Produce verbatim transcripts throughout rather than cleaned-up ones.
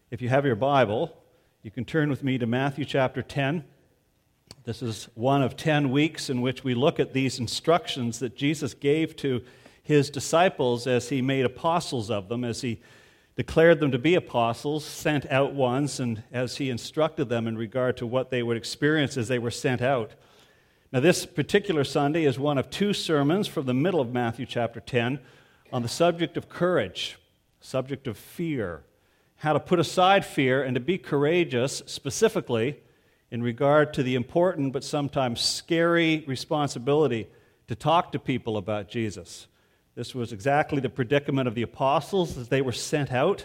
If you have your Bible, you can turn with me to Matthew chapter ten. This is one of ten weeks in which we look at these instructions that Jesus gave to his disciples as he made apostles of them, as he declared them to be apostles, sent out ones, and as he instructed them in regard to what they would experience as they were sent out. Now, this particular Sunday is one of two sermons from the middle of Matthew chapter ten on the subject of courage, subject of fear, how to put aside fear and to be courageous, specifically in regard to the important but sometimes scary responsibility to talk to people about Jesus. This was exactly the predicament of the apostles as they were sent out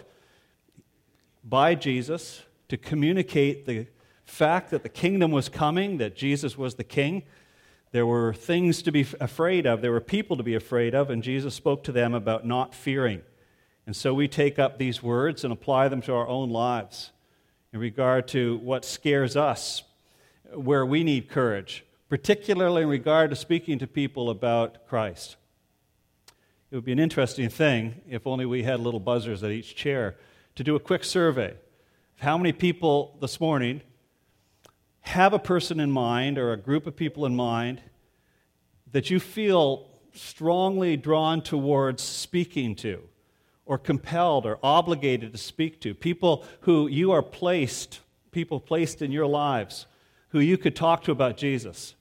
by Jesus to communicate the fact that the kingdom was coming, that Jesus was the king. There were things to be afraid of, there were people to be afraid of, and Jesus spoke to them about not fearing. And so we take up these words and apply them to our own lives in regard to what scares us, where we need courage, particularly in regard to speaking to people about Christ. It would be an interesting thing if only we had little buzzers at each chair to do a quick survey of how many people this morning have a person in mind or a group of people in mind that you feel strongly drawn towards speaking to, or compelled or obligated to speak to, people who you are placed, people placed in your lives, who you could talk to about Jesus,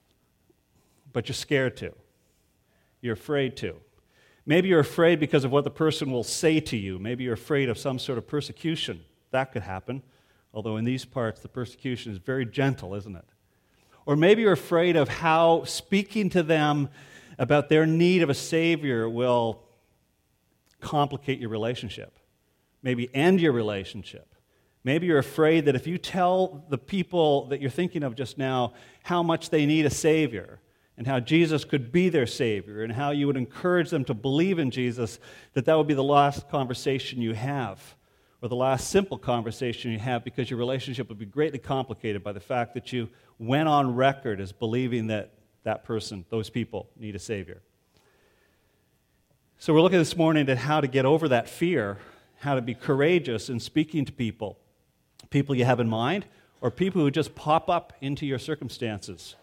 but you're scared to. You're afraid to. Maybe you're afraid because of what the person will say to you. Maybe you're afraid of some sort of persecution. That could happen, although in these parts the persecution is very gentle, isn't it? Or maybe you're afraid of how speaking to them about their need of a Savior will complicate your relationship, maybe end your relationship. Maybe you're afraid that if you tell the people that you're thinking of just now how much they need a Savior and how Jesus could be their Savior and how you would encourage them to believe in Jesus, that that would be the last conversation you have, or the last simple conversation you have, because your relationship would be greatly complicated by the fact that you went on record as believing that that person, those people, need a Savior. So we're looking this morning at how to get over that fear, how to be courageous in speaking to people, people you have in mind, or people who just pop up into your circumstances.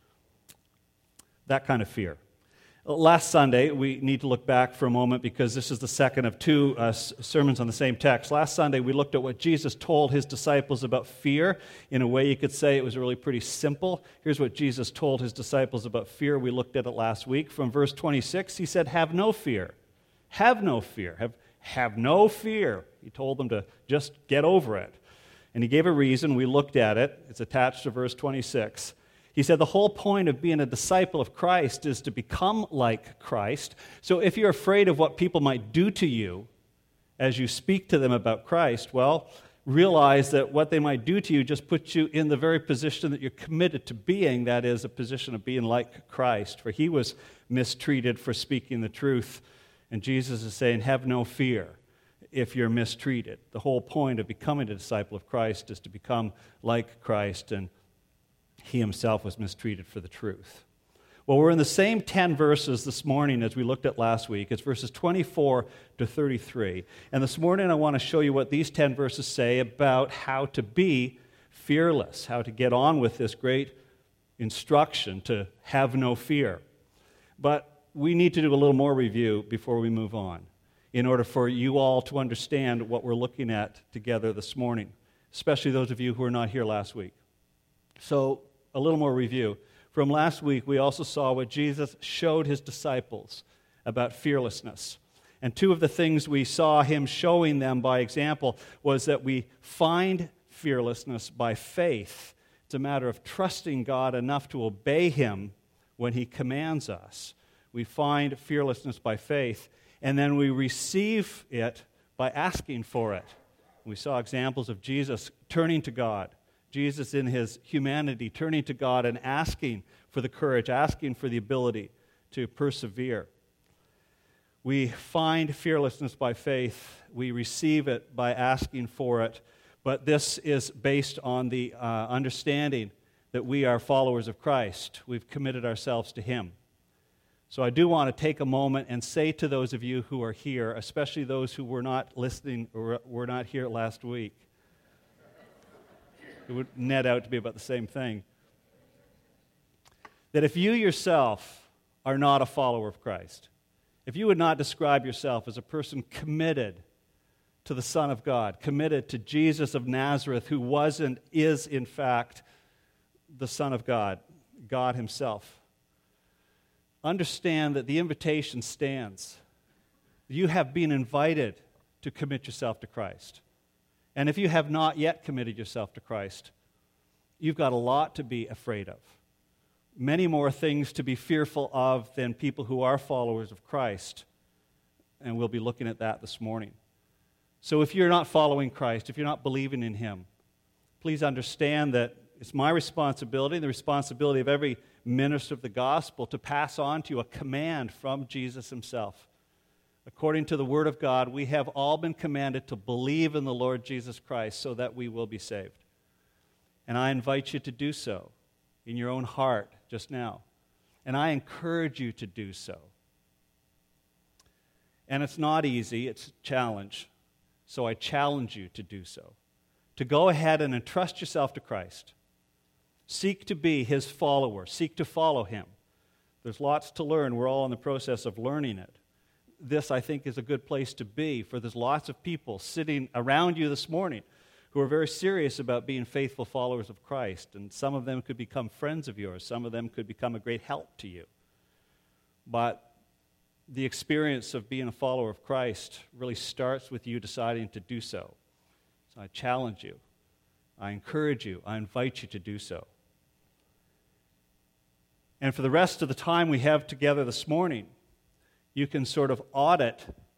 That kind of fear. Last Sunday, we need to look back for a moment because this is the second of two uh, sermons on the same text. Last Sunday, we looked at what Jesus told his disciples about fear. In a way, you could say it was really pretty simple. Here's what Jesus told his disciples about fear. We looked at it last week. From verse twenty-six, he said, have no fear. Have no fear. Have, have no fear. He told them to just get over it. And he gave a reason. We looked at it. It's attached to verse twenty-six. He said the whole point of being a disciple of Christ is to become like Christ. So if you're afraid of what people might do to you as you speak to them about Christ, well, realize that what they might do to you just puts you in the very position that you're committed to being, that is, a position of being like Christ. For he was mistreated for speaking the truth. And Jesus is saying, have no fear if you're mistreated. The whole point of becoming a disciple of Christ is to become like Christ, and he himself was mistreated for the truth. Well, we're in the same ten verses this morning as we looked at last week. It's verses twenty-four to thirty-three. And this morning I want to show you what these ten verses say about how to be fearless, how to get on with this great instruction to have no fear. But we need to do a little more review before we move on in order for you all to understand what we're looking at together this morning, especially those of you who were not here last week. So, a little more review. From last week, we also saw what Jesus showed his disciples about fearlessness. And two of the things we saw him showing them by example was that we find fearlessness by faith. It's a matter of trusting God enough to obey him when he commands us. We find fearlessness by faith, and then we receive it by asking for it. We saw examples of Jesus turning to God, Jesus in his humanity turning to God and asking for the courage, asking for the ability to persevere. We find fearlessness by faith. We receive it by asking for it. But this is based on the uh, understanding that we are followers of Christ. We've committed ourselves to him. So I do want to take a moment and say to those of you who are here, especially those who were not listening or were not here last week, it would net out to be about the same thing, that if you yourself are not a follower of Christ, if you would not describe yourself as a person committed to the Son of God, committed to Jesus of Nazareth, who was and is, in fact, the Son of God, God himself, understand that the invitation stands. You have been invited to commit yourself to Christ. And if you have not yet committed yourself to Christ, you've got a lot to be afraid of. Many more things to be fearful of than people who are followers of Christ. And we'll be looking at that this morning. So if you're not following Christ, if you're not believing in him, please understand that it's my responsibility and the responsibility of every minister of the gospel to pass on to you a command from Jesus himself. According to the Word of God, we have all been commanded to believe in the Lord Jesus Christ so that we will be saved. And I invite you to do so in your own heart just now. And I encourage you to do so. And it's not easy, it's a challenge. So I challenge you to do so. To go ahead and entrust yourself to Christ. Seek to be his follower. Seek to follow him. There's lots to learn. We're all in the process of learning it. This, I think, is a good place to be, for there's lots of people sitting around you this morning who are very serious about being faithful followers of Christ, and some of them could become friends of yours. Some of them could become a great help to you. But the experience of being a follower of Christ really starts with you deciding to do so. So I challenge you. I encourage you. I invite you to do so. And for the rest of the time we have together this morning, you can sort of audit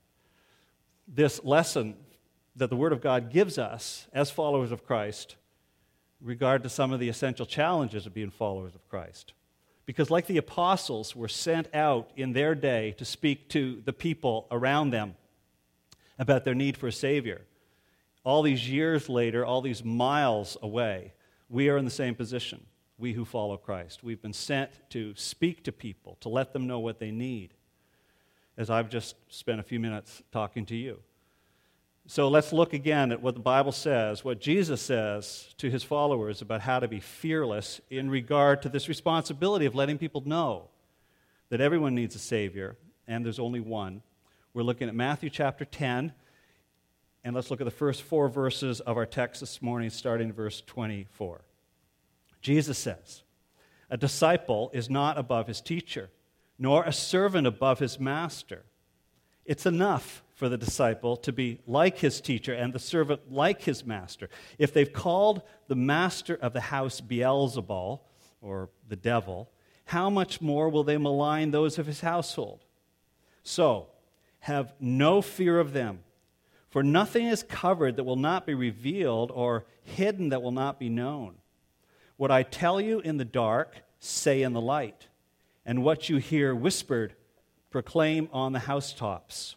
this lesson that the Word of God gives us as followers of Christ in regard to some of the essential challenges of being followers of Christ. Because like the apostles were sent out in their day to speak to the people around them about their need for a Savior, all these years later, all these miles away, we are in the same position, we who follow Christ. We've been sent to speak to people, to let them know what they need, as I've just spent a few minutes talking to you. So let's look again at what the Bible says, what Jesus says to his followers about how to be fearless in regard to this responsibility of letting people know that everyone needs a Savior, and there's only one. We're looking at Matthew chapter ten, and let's look at the first four verses of our text this morning, starting in verse twenty-four. Jesus says, "A disciple is not above his teacher, nor a servant above his master. It's enough for the disciple to be like his teacher and the servant like his master. If they've called the master of the house Beelzebul, or the devil, how much more will they malign those of his household? So, have no fear of them, for nothing is covered that will not be revealed, or hidden that will not be known. What I tell you in the dark, say in the light, and what you hear whispered, proclaim on the housetops."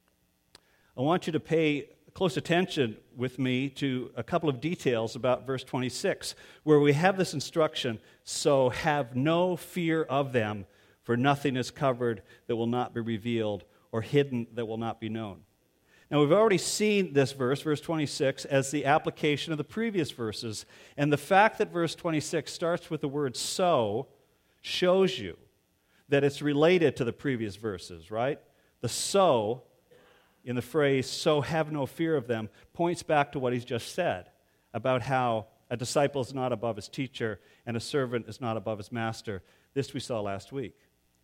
I want you to pay close attention with me to a couple of details about verse twenty-six, where we have this instruction, "So have no fear of them, for nothing is covered that will not be revealed, or hidden that will not be known." Now, we've already seen this verse, verse twenty-six, as the application of the previous verses, and the fact that verse twenty-six starts with the word "so" shows you that it's related to the previous verses, right? The "so" in the phrase, "so have no fear of them," points back to what he's just said about how a disciple is not above his teacher and a servant is not above his master. This we saw last week.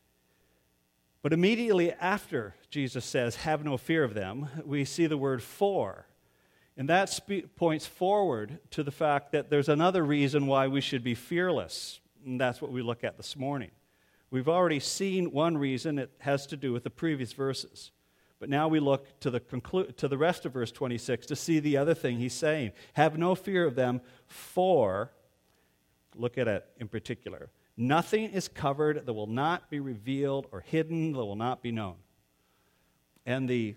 But immediately after Jesus says, "have no fear of them," we see the word "for." And that spe- points forward to the fact that there's another reason why we should be fearless. And that's what we look at this morning. We've already seen one reason. It has to do with the previous verses. But now we look to the conclu- to the rest of verse twenty-six to see the other thing he's saying. Have no fear of them, for, look at it in particular, nothing is covered that will not be revealed, or hidden that will not be known. And the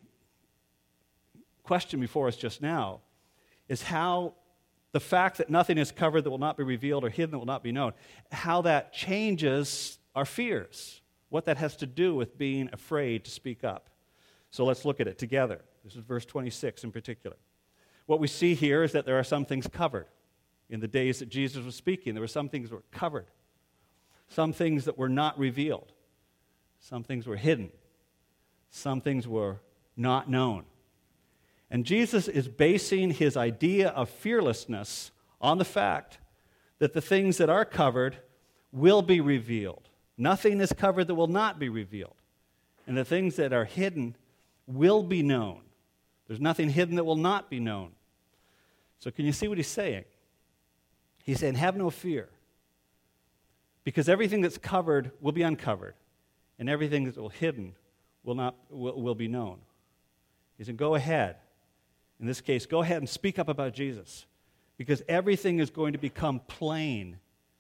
question before us just now is how the fact that nothing is covered that will not be revealed or hidden that will not be known, how that changes our fears. what that has to do with being afraid to speak up. So let's look at it together. This is verse twenty-six in particular. What we see here is that there are some things covered. In the days that Jesus was speaking, there were some things that were covered. Some things that were not revealed. Some things were hidden. Some things were not known. And Jesus is basing his idea of fearlessness on the fact that the things that are covered will be revealed. Nothing is covered that will not be revealed. And the things that are hidden will be known. There's nothing hidden that will not be known. So can you see what he's saying? He's saying, have no fear. Because everything that's covered will be uncovered. And everything that's hidden will not will, will be known. He said, go ahead. In this case, go ahead and speak up about Jesus. Because everything is going to become plain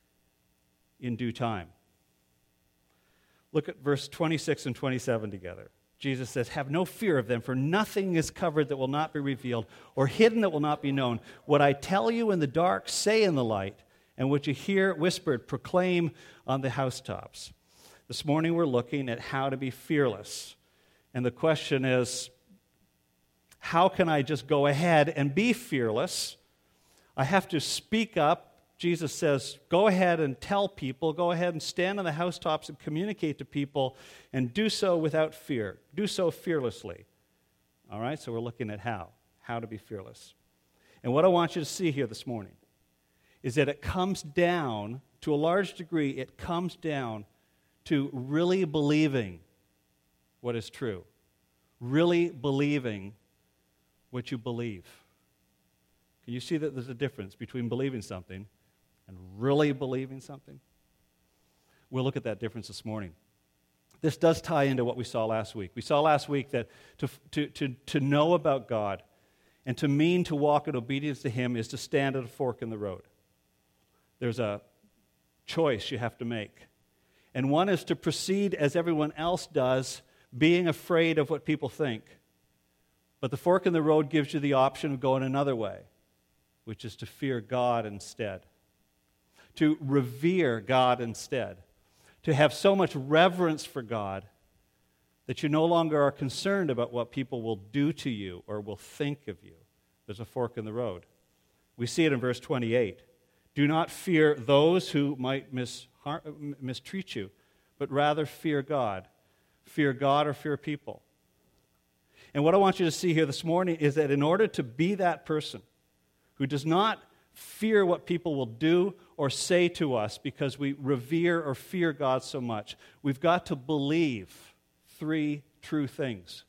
in due time. Look at verse twenty-six and twenty-seven together. Jesus says, have no fear of them, for nothing is covered that will not be revealed, or hidden that will not be known. What I tell you in the dark, say in the light, and what you hear whispered, proclaim on the housetops. This morning we're looking at how to be fearless. And the question is, how can I just go ahead and be fearless? I have to speak up. Jesus says, go ahead and tell people, go ahead and stand on the housetops and communicate to people, and do so without fear. Do so fearlessly. All right, so we're looking at how, how to be fearless. And what I want you to see here this morning is that it comes down, to a large degree, it comes down to really believing what is true. Really believing what you believe. Can you see that there's a difference between believing something and really believing something? We'll look at that difference this morning. This does tie into what we saw last week. We saw last week that to, to, to, to know about God and to mean to walk in obedience to Him is to stand at a fork in the road. There's a choice you have to make. And one is to proceed as everyone else does, being afraid of what people think. But the fork in the road gives you the option of going another way, which is to fear God instead. To revere God instead. To have so much reverence for God that you no longer are concerned about what people will do to you or will think of you. There's a fork in the road. We see it in verse twenty-eight. Do not fear those who might mis- mistreat you, but rather fear God. Fear God or fear people. And what I want you to see here this morning is that in order to be that person who does not fear what people will do or say to us because we revere or fear God so much, we've got to believe three true things.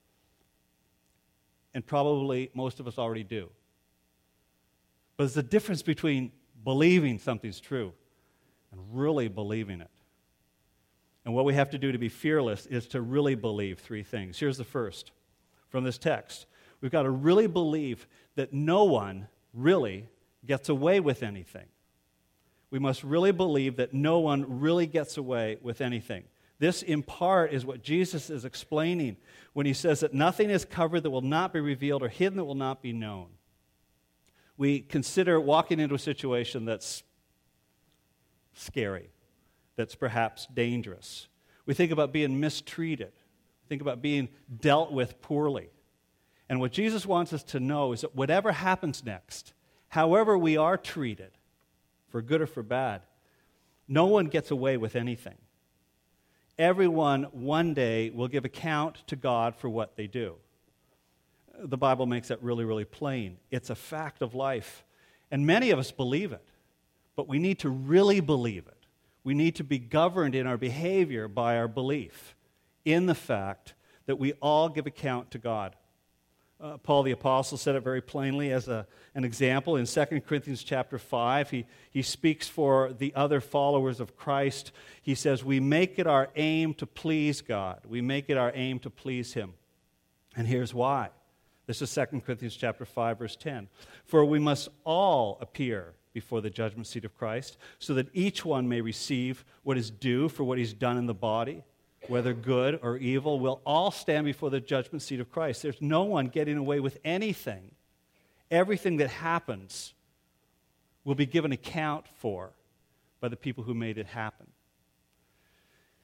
And probably most of us already do. But there's a difference between believing something's true and really believing it. And what we have to do to be fearless is to really believe three things. Here's the first from this text. We've got to really believe that no one really gets away with anything. We must really believe that no one really gets away with anything. This, in part, is what Jesus is explaining when he says that nothing is covered that will not be revealed or hidden that will not be known. We consider walking into a situation that's scary, that's perhaps dangerous. We think about being mistreated. We think about being dealt with poorly. And what Jesus wants us to know is that whatever happens next, however we are treated, for good or for bad, no one gets away with anything. Everyone one day will give account to God for what they do. The Bible makes that really, really plain. It's a fact of life. And many of us believe it. But we need to really believe it. We need to be governed in our behavior by our belief in the fact that we all give account to God. Uh, Paul the Apostle said it very plainly as a, an example in Second Corinthians chapter five. He, he speaks for the other followers of Christ. He says, we make it our aim to please God. We make it our aim to please Him. And here's why. This is Second Corinthians chapter five, verse ten. For we must all appear before the judgment seat of Christ, so that each one may receive what is due for what he's done in the body, whether good or evil. We'll all stand before the judgment seat of Christ. There's no one getting away with anything. Everything that happens will be given account for by the people who made it happen.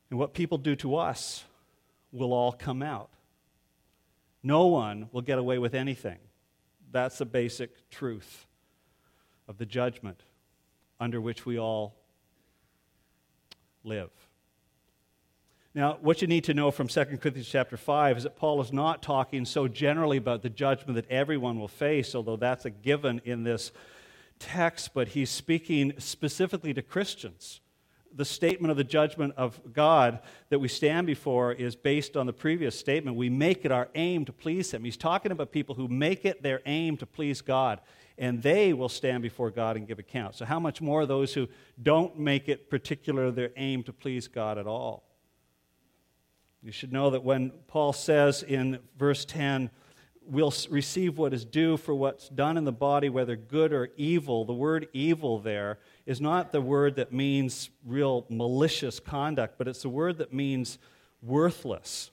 And what people do to us will all come out. No one will get away with anything. That's the basic truth of the judgment under which we all live. Now, what you need to know from Second Corinthians chapter five is that Paul is not talking so generally about the judgment that everyone will face, although that's a given in this text, but he's speaking specifically to Christians. The statement of the judgment of God that we stand before is based on the previous statement. We make it our aim to please Him. He's talking about people who make it their aim to please God, and they will stand before God and give account. So how much more those who don't make it particular their aim to please God at all? You should know that when Paul says in verse ten, we'll receive what is due for what's done in the body, whether good or evil, the word evil there is not the word that means real malicious conduct, but it's the word that means worthless.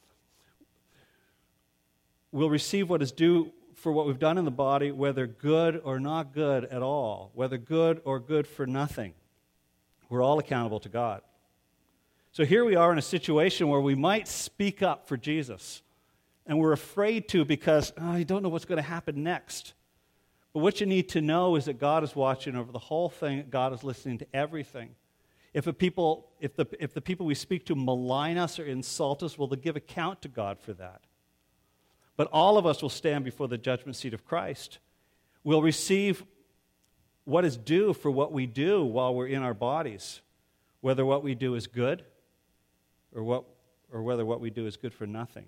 We'll receive what is due for what we've done in the body, whether good or not good at all, whether good or good for nothing. We're all accountable to God. So here we are in a situation where we might speak up for Jesus, and we're afraid to because oh, you don't know what's going to happen next. But what you need to know is that God is watching over the whole thing. God is listening to everything. If, a people, if, the, if the people we speak to malign us or insult us, well, they'll give account to God for that. But all of us will stand before the judgment seat of Christ. We'll receive what is due for what we do while we're in our bodies, whether what we do is good or, what, or whether what we do is good for nothing.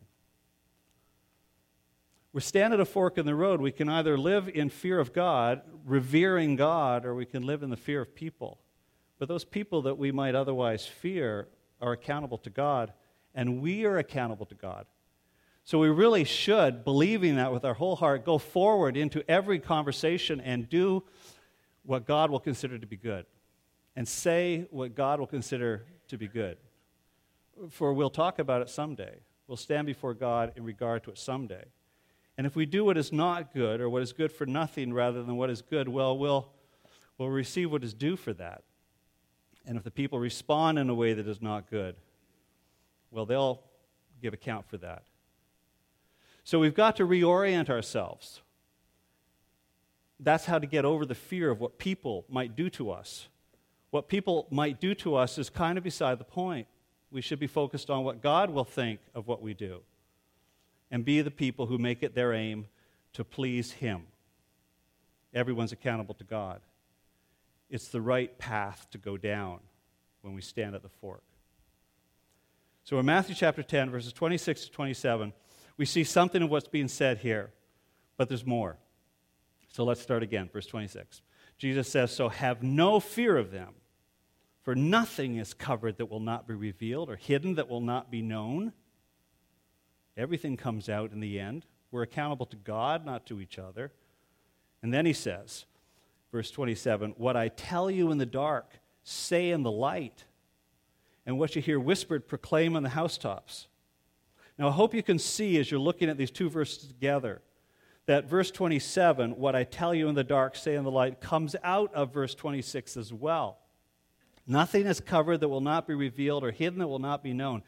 We stand at a fork in the road. We can either live in fear of God, revering God, or we can live in the fear of people. But those people that we might otherwise fear are accountable to God, and we are accountable to God. So we really should, believing that with our whole heart, go forward into every conversation and do what God will consider to be good, and say what God will consider to be good. For we'll talk about it someday. We'll stand before God in regard to it someday. And if we do what is not good, or what is good for nothing rather than what is good, well, we'll, we'll receive what is due for that. And if the people respond in a way that is not good, well, they'll give account for that. So we've got to reorient ourselves. That's how to get over the fear of what people might do to us. What people might do to us is kind of beside the point. We should be focused on what God will think of what we do, and be the people who make it their aim to please Him. Everyone's accountable to God. It's the right path to go down when we stand at the fork. So in Matthew chapter ten, verses twenty-six to twenty-seven, we see something of what's being said here, but there's more. So let's start again, verse twenty-six. Jesus says, "So have no fear of them, for nothing is covered that will not be revealed, or hidden that will not be known." Everything comes out in the end. We're accountable to God, not to each other. And then he says, verse twenty-seven, "What I tell you in the dark, say in the light, and what you hear whispered, proclaim on the housetops." Now, I hope you can see as you're looking at these two verses together that verse twenty-seven, "What I tell you in the dark, say in the light," comes out of verse twenty-six as well. Nothing is covered that will not be revealed, or hidden that will not be known.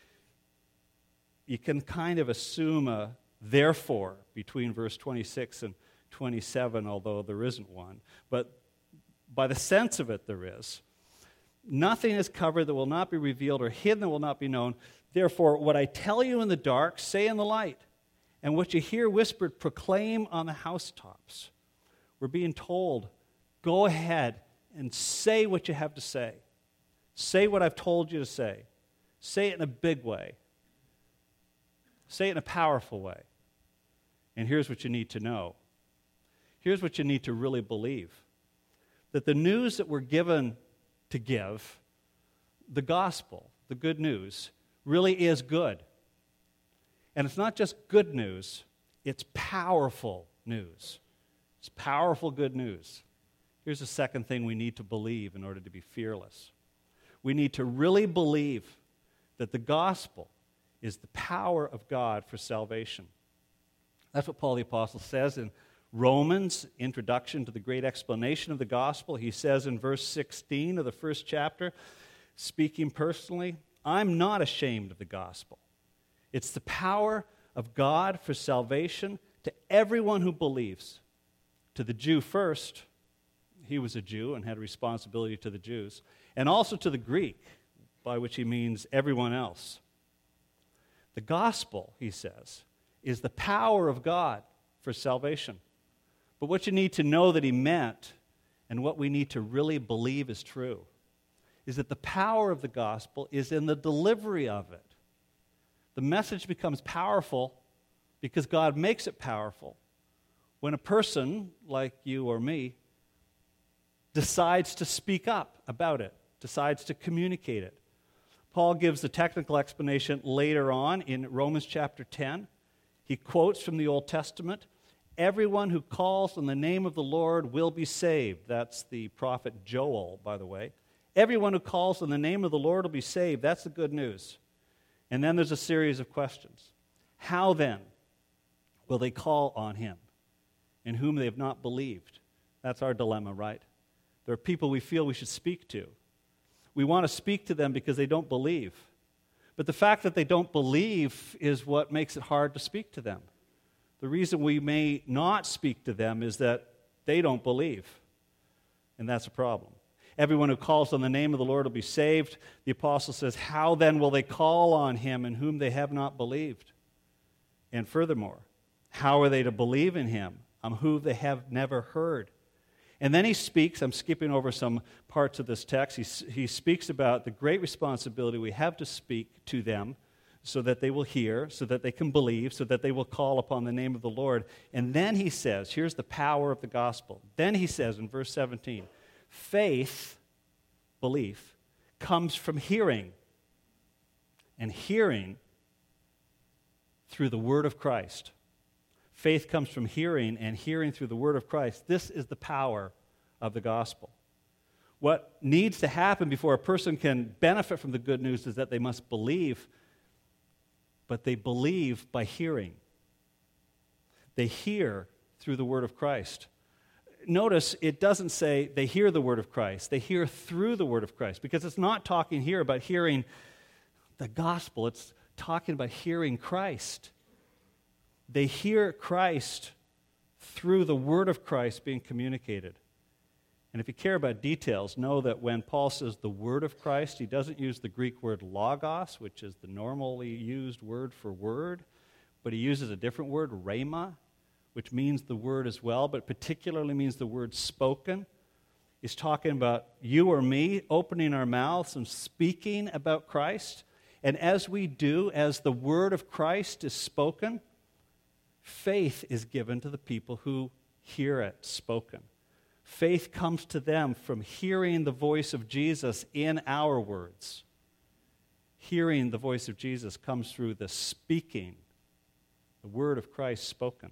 You can kind of assume a therefore between verse twenty-six and twenty-seven, although there isn't one. But by the sense of it, there is. Nothing is covered that will not be revealed, or hidden that will not be known. Therefore, what I tell you in the dark, say in the light. And what you hear whispered, proclaim on the housetops. We're being told, go ahead and say what you have to say. Say what I've told you to say. Say it in a big way. Say it in a powerful way. And here's what you need to know. Here's what you need to really believe. That the news that we're given to give, the gospel, the good news, really is good. And it's not just good news, it's powerful news. It's powerful good news. Here's the second thing we need to believe in order to be fearless. We need to really believe that the gospel is the power of God for salvation. That's what Paul the Apostle says in Romans, introduction to the great explanation of the gospel. He says in verse sixteen of the first chapter, speaking personally, I'm not ashamed of the gospel. It's the power of God for salvation to everyone who believes. To the Jew first, he was a Jew and had responsibility to the Jews, and also to the Greek, by which he means everyone else. The gospel, he says, is the power of God for salvation. But what you need to know that he meant, and what we need to really believe is true, is that the power of the gospel is in the delivery of it. The message becomes powerful because God makes it powerful when a person, like you or me, decides to speak up about it, decides to communicate it. Paul gives the technical explanation later on in Romans chapter ten. He quotes from the Old Testament, "Everyone who calls on the name of the Lord will be saved." That's the prophet Joel, by the way. Everyone who calls on the name of the Lord will be saved. That's the good news. And then there's a series of questions. How then will they call on him in whom they have not believed? That's our dilemma, right? There are people we feel we should speak to. We want to speak to them because they don't believe. But the fact that they don't believe is what makes it hard to speak to them. The reason we may not speak to them is that they don't believe. And that's a problem. Everyone who calls on the name of the Lord will be saved. The apostle says, how then will they call on him in whom they have not believed? And furthermore, how are they to believe in him on whom they have never heard? And then he speaks, I'm skipping over some parts of this text, he, he speaks about the great responsibility we have to speak to them so that they will hear, so that they can believe, so that they will call upon the name of the Lord. And then he says, here's the power of the gospel. Then he says in verse seventeen, faith, belief, comes from hearing, and hearing through the word of Christ. Faith comes from hearing, and hearing through the word of Christ. This is the power of the gospel. What needs to happen before a person can benefit from the good news is that they must believe, but they believe by hearing. They hear through the word of Christ. Notice it doesn't say they hear the word of Christ. They hear through the word of Christ, because it's not talking here about hearing the gospel. It's talking about hearing Christ. They hear Christ through the word of Christ being communicated. And if you care about details, know that when Paul says the word of Christ, he doesn't use the Greek word logos, which is the normally used word for word, but he uses a different word, rhema, which means the word as well, but particularly means the word spoken. He's talking about you or me opening our mouths and speaking about Christ. And as we do, as the word of Christ is spoken, faith is given to the people who hear it spoken. Faith comes to them from hearing the voice of Jesus in our words. Hearing the voice of Jesus comes through the speaking, the word of Christ spoken.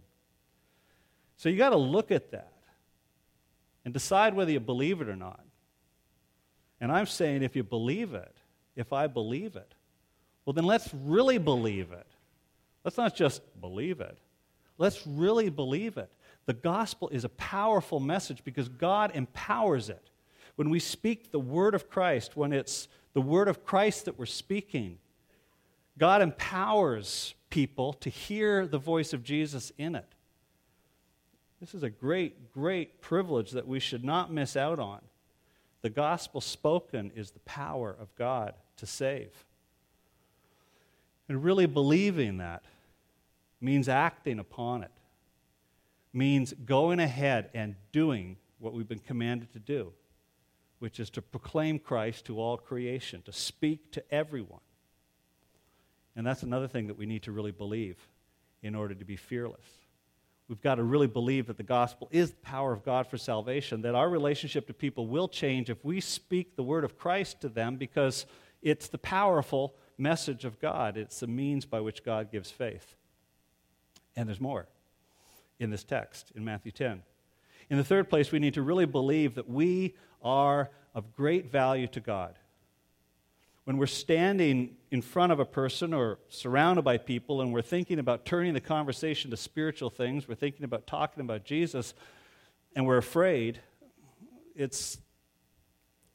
So you got to look at that and decide whether you believe it or not. And I'm saying if you believe it, if I believe it, well then let's really believe it. Let's not just believe it. Let's really believe it. The gospel is a powerful message because God empowers it. When we speak the word of Christ, when it's the word of Christ that we're speaking, God empowers people to hear the voice of Jesus in it. This is a great, great privilege that we should not miss out on. The gospel spoken is the power of God to save. And really believing that means acting upon it, means going ahead and doing what we've been commanded to do, which is to proclaim Christ to all creation, to speak to everyone. And that's another thing that we need to really believe in order to be fearless. We've got to really believe that the gospel is the power of God for salvation, that our relationship to people will change if we speak the word of Christ to them, because it's the powerful message of God. It's the means by which God gives faith. And there's more in this text, in Matthew ten. In the third place, we need to really believe that we are of great value to God. When we're standing in front of a person or surrounded by people and we're thinking about turning the conversation to spiritual things, we're thinking about talking about Jesus, and we're afraid, it's,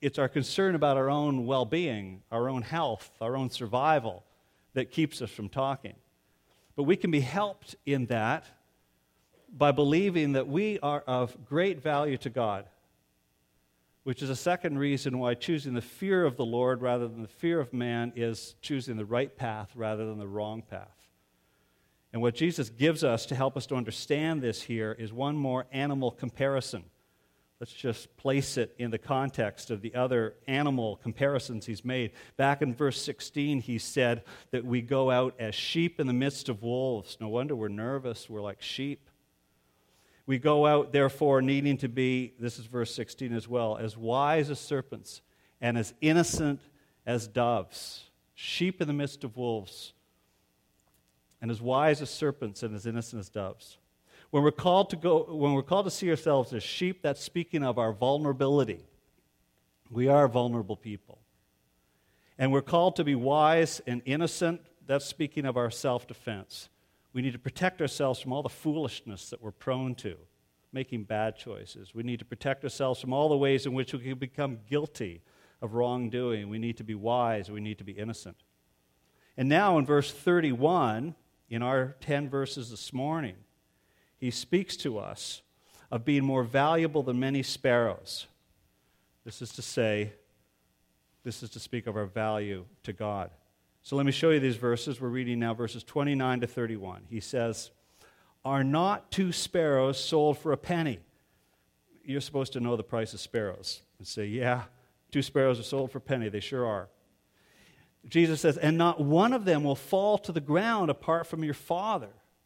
it's our concern about our own well-being, our own health, our own survival that keeps us from talking. But we can be helped in that by believing that we are of great value to God, which is a second reason why choosing the fear of the Lord rather than the fear of man is choosing the right path rather than the wrong path. And what Jesus gives us to help us to understand this here is one more animal comparison. Let's just place it in the context of the other animal comparisons he's made. Back in verse sixteen, he said that we go out as sheep in the midst of wolves. No wonder we're nervous. We're like sheep. We go out, therefore, needing to be, this is verse sixteen as well, as wise as serpents and as innocent as doves. Sheep in the midst of wolves, and as wise as serpents and as innocent as doves. When we're called to go, when we're called to see ourselves as sheep, that's speaking of our vulnerability. We are vulnerable people. And we're called to be wise and innocent, that's speaking of our self-defense. We need to protect ourselves from all the foolishness that we're prone to, making bad choices. We need to protect ourselves from all the ways in which we can become guilty of wrongdoing. We need to be wise. We need to be innocent. And now in verse thirty-one, in our ten verses this morning, he speaks to us of being more valuable than many sparrows. This is to say, this is to speak of our value to God. So let me show you these verses. We're reading now verses twenty-nine to thirty-one. He says, "Are not two sparrows sold for a penny?" You're supposed to know the price of sparrows and say, yeah, two sparrows are sold for a penny. They sure are. Jesus says, "And not one of them will fall to the ground apart from your Father."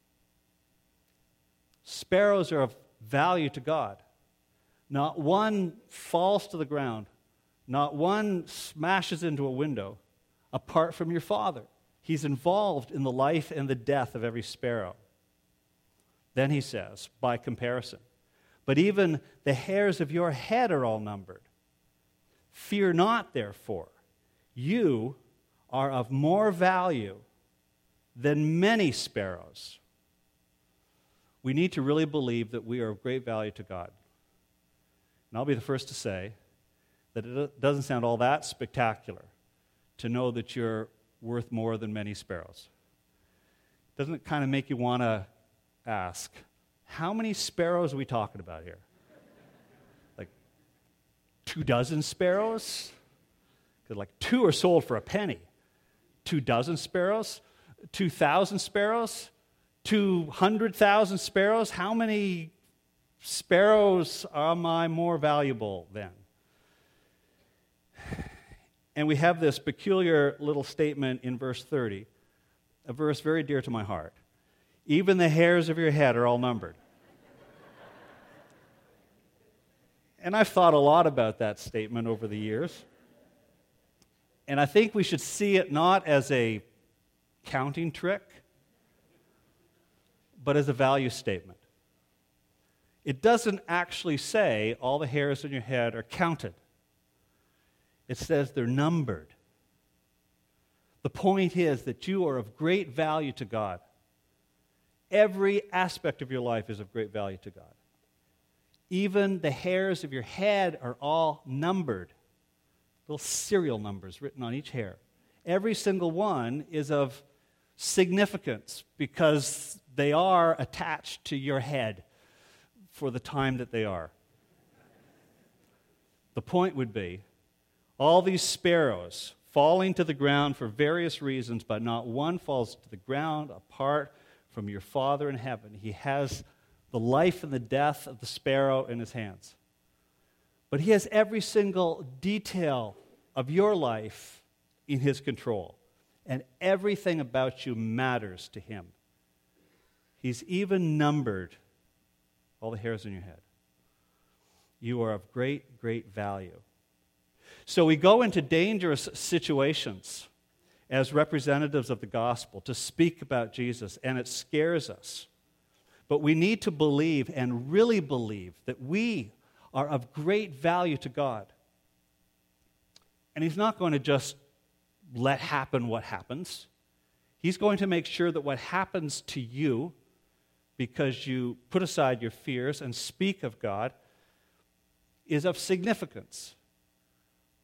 Sparrows are of value to God. Not one falls to the ground. Not one smashes into a window apart from your Father. He's involved in the life and the death of every sparrow. Then he says, by comparison, "But even the hairs of your head are all numbered. Fear not, therefore. You are of more value than many sparrows." We need to really believe that we are of great value to God. And I'll be the first to say that it doesn't sound all that spectacular to know that you're worth more than many sparrows. Doesn't it kind of make you want to ask, how many sparrows are we talking about here? Like two dozen sparrows? Because like two are sold for a penny. Two dozen sparrows? Two thousand sparrows? Two hundred thousand sparrows? How many sparrows am I more valuable than? And we have this peculiar little statement in verse thirty, a verse very dear to my heart. "Even the hairs of your head are all numbered." And I've thought a lot about that statement over the years. And I think we should see it not as a counting trick, but as a value statement. It doesn't actually say all the hairs on your head are counted. It says they're numbered. The point is that you are of great value to God. Every aspect of your life is of great value to God. Even the hairs of your head are all numbered. Little serial numbers written on each hair. Every single one is of significance because they are attached to your head for the time that they are. The point would be, all these sparrows falling to the ground for various reasons, but not one falls to the ground apart from your Father in heaven. He has the life and the death of the sparrow in his hands. But he has every single detail of your life in his control. And everything about you matters to him. He's even numbered all the hairs on your head. You are of great, great value. So we go into dangerous situations as representatives of the gospel to speak about Jesus, and it scares us. But we need to believe and really believe that we are of great value to God. And he's not going to just let happen what happens. He's going to make sure that what happens to you, because you put aside your fears and speak of God, is of significance.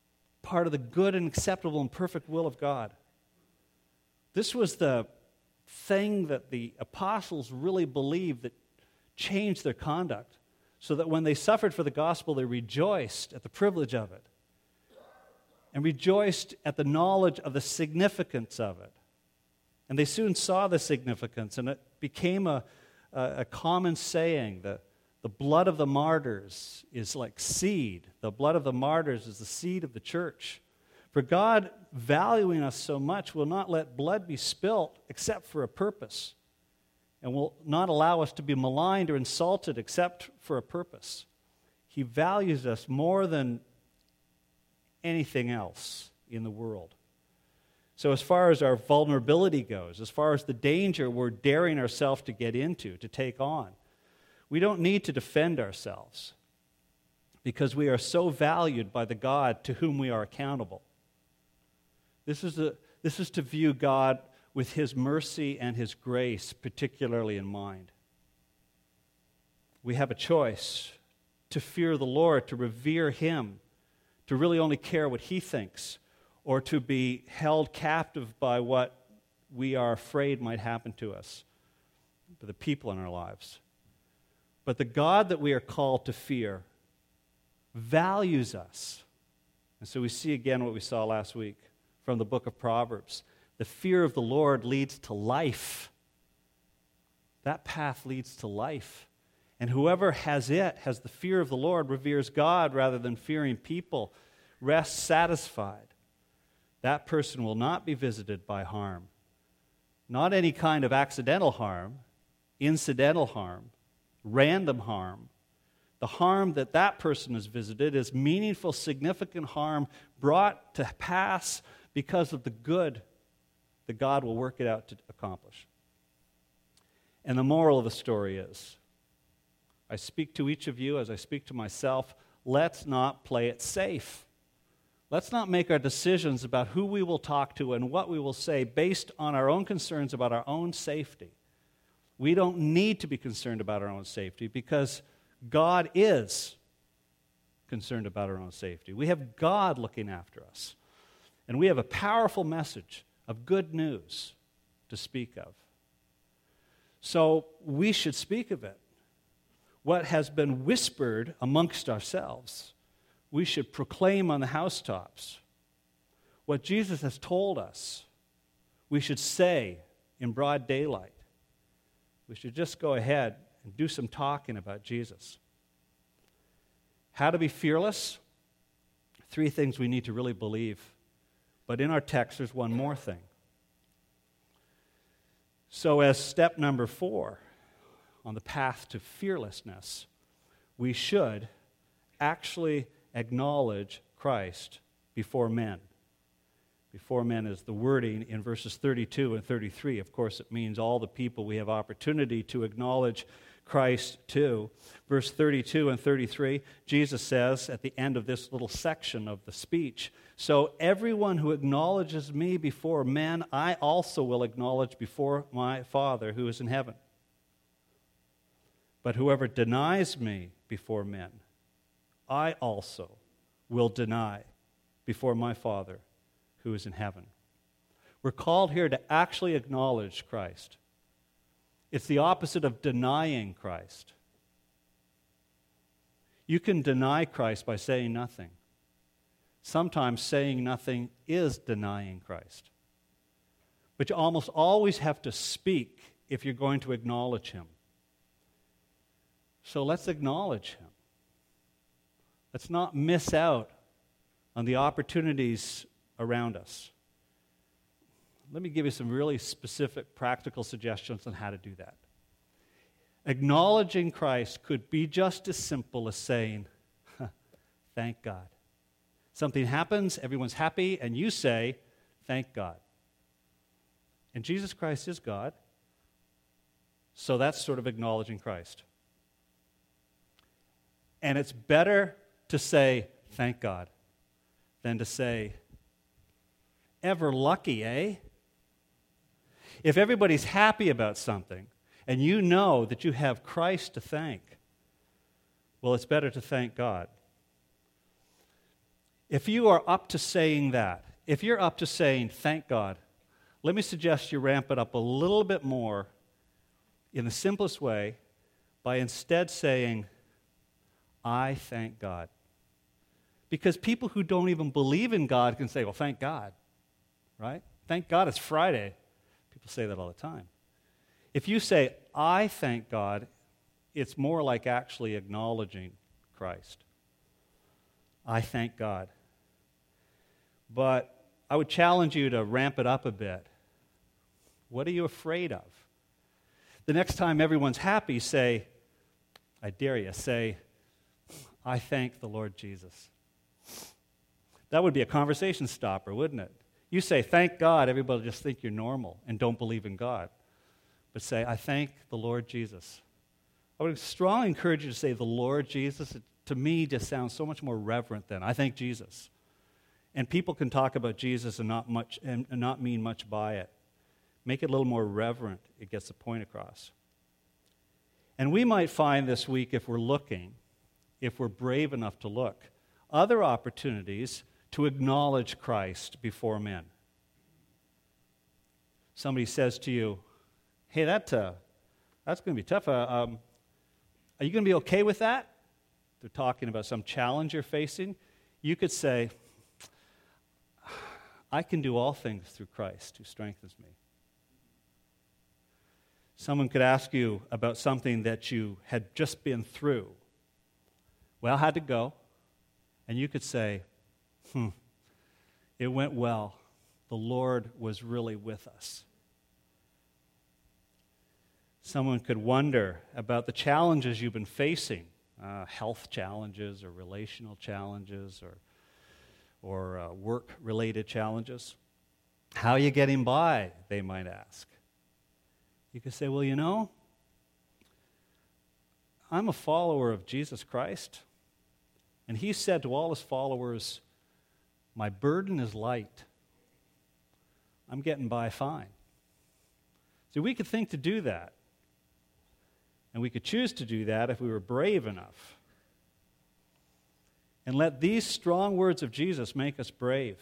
part of the good and acceptable and perfect will of God. This was the thing that the apostles really believed that changed their conduct, so that when they suffered for the gospel, they rejoiced at the privilege of it and rejoiced at the knowledge of the significance of it. And they soon saw the significance, and it became a, a, a common saying that the blood of the martyrs is like seed. The blood of the martyrs is the seed of the church. For God, valuing us so much, will not let blood be spilt except for a purpose, and will not allow us to be maligned or insulted except for a purpose. He values us more than anything else in the world. So as far as our vulnerability goes, as far as the danger we're daring ourselves to get into, to take on, we don't need to defend ourselves because we are so valued by the God to whom we are accountable. This is, a, this is to view God with His mercy and His grace particularly in mind. We have a choice to fear the Lord, to revere Him, to really only care what He thinks, or to be held captive by what we are afraid might happen to us, to the people in our lives. But the God that we are called to fear values us. And so we see again what we saw last week from the book of Proverbs. The fear of the Lord leads to life. That path leads to life. And whoever has it, has the fear of the Lord, reveres God rather than fearing people, rests satisfied. That person will not be visited by harm. Not any kind of accidental harm, incidental harm, random harm. The harm that that person is visited is meaningful, significant harm brought to pass because of the good that God will work it out to accomplish. And the moral of the story is, I speak to each of you as I speak to myself, let's not play it safe. Let's not make our decisions about who we will talk to and what we will say based on our own concerns about our own safety. We don't need to be concerned about our own safety because God is concerned about our own safety. We have God looking after us. And we have a powerful message of good news to speak of. So we should speak of it. What has been whispered amongst ourselves, we should proclaim on the housetops. What Jesus has told us, we should say in broad daylight. We should just go ahead and do some talking about Jesus. How to be fearless? Three things we need to really believe. But in our text, there's one more thing. So as step number four on the path to fearlessness, we should actually acknowledge Christ before men. Before men is the wording in verses thirty-two and thirty-three. Of course, it means all the people we have opportunity to acknowledge Christ to. Verse thirty-two and thirty-three, Jesus says at the end of this little section of the speech, "So everyone who acknowledges me before men, I also will acknowledge before my Father who is in heaven. But whoever denies me before men, I also will deny before my Father who is in heaven." We're called here to actually acknowledge Christ. It's the opposite of denying Christ. You can deny Christ by saying nothing. Sometimes saying nothing is denying Christ. But you almost always have to speak if you're going to acknowledge Him. So let's acknowledge Him. Let's not miss out on the opportunities around us. Let me give you some really specific practical suggestions on how to do that. Acknowledging Christ could be just as simple as saying, "Thank God." Something happens, everyone's happy, and you say, "Thank God." And Jesus Christ is God, so that's sort of acknowledging Christ. And it's better to say, "Thank God," than to say, "Ever lucky, eh?" If everybody's happy about something, and you know that you have Christ to thank, well, it's better to thank God. If you are up to saying that, if you're up to saying, thank God, let me suggest you ramp it up a little bit more in the simplest way by instead saying, I thank God. Because people who don't even believe in God can say, well, thank God, right? Thank God it's Friday. People say that all the time. If you say, I thank God, it's more like actually acknowledging Christ. I thank God. But I would challenge you to ramp it up a bit. What are you afraid of? The next time everyone's happy, say, I dare you, say, I thank the Lord Jesus. That would be a conversation stopper, wouldn't it? You say, thank God, everybody will just think you're normal and don't believe in God. But say, I thank the Lord Jesus. I would strongly encourage you to say the Lord Jesus. It, to me, just sounds so much more reverent than I thank Jesus. And people can talk about Jesus and not much and, and not mean much by it. Make it a little more reverent. It gets the point across. And we might find this week, if we're looking, if we're brave enough to look, other opportunities to acknowledge Christ before men. Somebody says to you, hey, that, uh, that's going to be tough. Uh, um, are you going to be okay with that? They're talking about some challenge you're facing. You could say, I can do all things through Christ who strengthens me. Someone could ask you about something that you had just been through. Well, how'd it go? And you could say, hmm, it went well. The Lord was really with us. Someone could wonder about the challenges you've been facing, uh, health challenges or relational challenges or, or uh, work-related challenges. How are you getting by, they might ask. You could say, well, you know, I'm a follower of Jesus Christ, and he said to all his followers, my burden is light. I'm getting by fine. See, we could think to do that. And we could choose to do that if we were brave enough. And let these strong words of Jesus make us brave.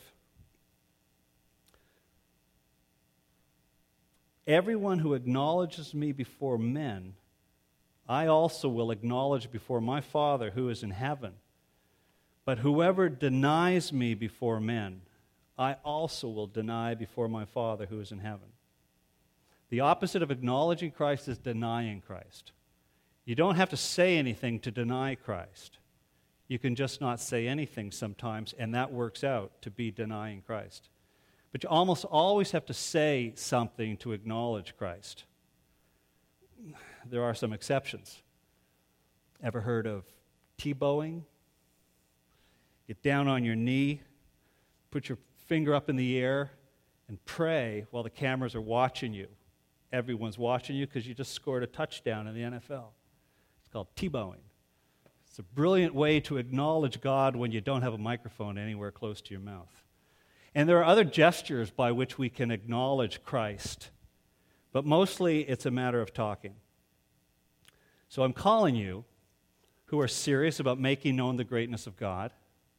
Everyone who acknowledges me before men, I also will acknowledge before my Father who is in heaven. But whoever denies me before men, I also will deny before my Father who is in heaven. The opposite of acknowledging Christ is denying Christ. You don't have to say anything to deny Christ. You can just not say anything sometimes, and that works out to be denying Christ. But you almost always have to say something to acknowledge Christ. There are some exceptions. Ever heard of T-bowing? Get down on your knee, put your finger up in the air, and pray while the cameras are watching you. Everyone's watching you because you just scored a touchdown in the N F L. It's called T-bowing. It's a brilliant way to acknowledge God when you don't have a microphone anywhere close to your mouth. And there are other gestures by which we can acknowledge Christ, but mostly it's a matter of talking. So I'm calling you who are serious about making known the greatness of God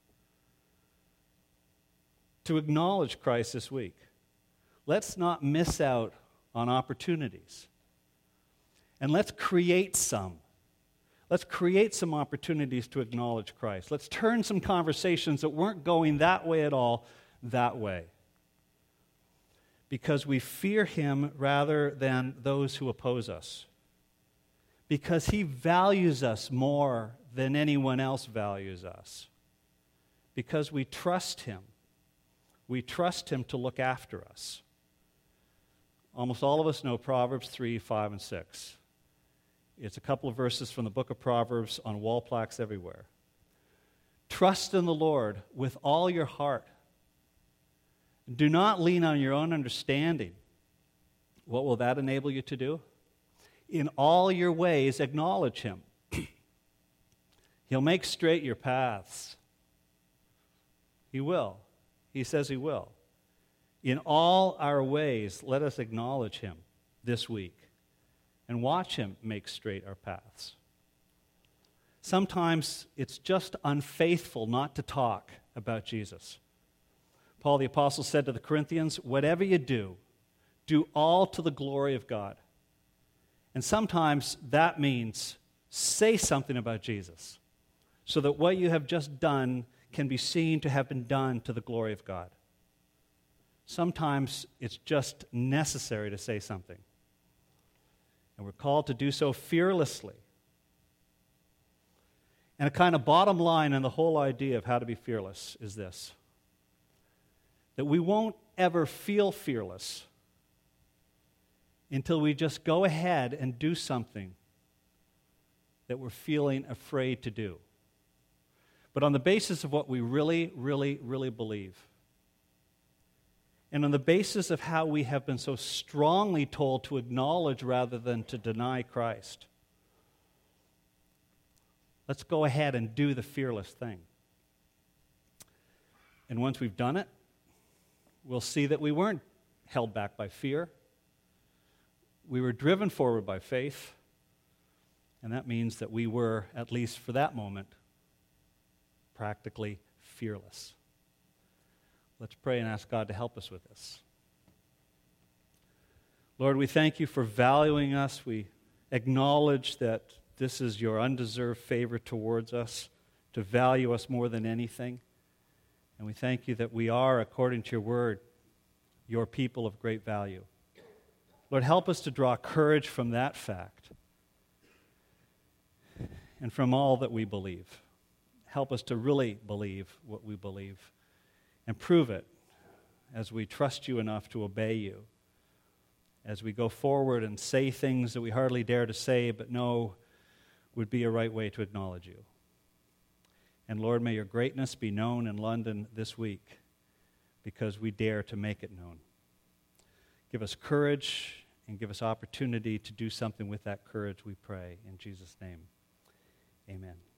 to acknowledge Christ this week. Let's not miss out on opportunities. And let's create some. Let's create some opportunities to acknowledge Christ. Let's turn some conversations that weren't going that way at all, that way. Because we fear him rather than those who oppose us. Because he values us more than anyone else values us. Because we trust him. We trust him to look after us. Almost all of us know Proverbs three, five, and six. It's a couple of verses from the book of Proverbs on wall plaques everywhere. Trust in the Lord with all your heart. Do not lean on your own understanding. What will that enable you to do? In all your ways, acknowledge him. He'll make straight your paths. He will. He says he will. In all our ways, let us acknowledge him this week and watch him make straight our paths. Sometimes it's just unfaithful not to talk about Jesus. Paul the Apostle said to the Corinthians, whatever you do, do all to the glory of God. And sometimes that means say something about Jesus so that what you have just done can be seen to have been done to the glory of God. Sometimes it's just necessary to say something. And we're called to do so fearlessly. And a kind of bottom line in the whole idea of how to be fearless is this: that we won't ever feel fearless until we just go ahead and do something that we're feeling afraid to do. But on the basis of what we really, really, really believe, and on the basis of how we have been so strongly told to acknowledge rather than to deny Christ, let's go ahead and do the fearless thing. And once we've done it, we'll see that we weren't held back by fear. We were driven forward by faith, and that means that we were, at least for that moment, practically fearless. Let's pray and ask God to help us with this. Lord, we thank you for valuing us. We acknowledge that this is your undeserved favor towards us, to value us more than anything. And we thank you that we are, according to your word, your people of great value. Lord, help us to draw courage from that fact and from all that we believe. Help us to really believe what we believe and prove it as we trust you enough to obey you, as we go forward and say things that we hardly dare to say but know would be a right way to acknowledge you. And Lord, may your greatness be known in London this week because we dare to make it known. Give us courage and give us opportunity to do something with that courage, we pray. In Jesus' name, amen.